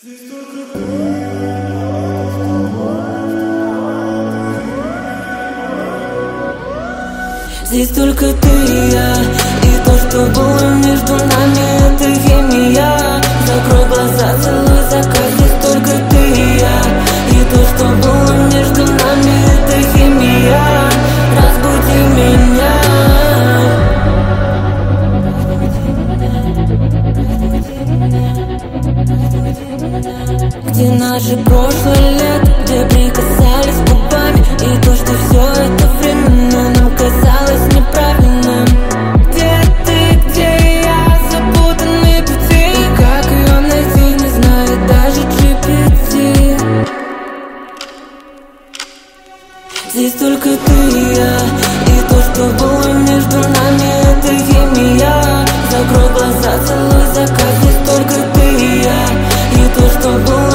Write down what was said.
Здесь только ты и я, и то, что было между нами, это химия. Закрой глаза, целуй закат. Здесь только ты и я, и то, что было между нами, это химия. Разбуди меня. Где наше прошлое лето, где прикасались губами, и то, что все это временно нам казалось неправильным. Где ты, где я, запутанные пути, и как ее найти, не знает даже GPT. Здесь только ты и я, и то, что было между нами, это химия. Закрой глаза, целуй закат. Здесь только ты и я, и то, что было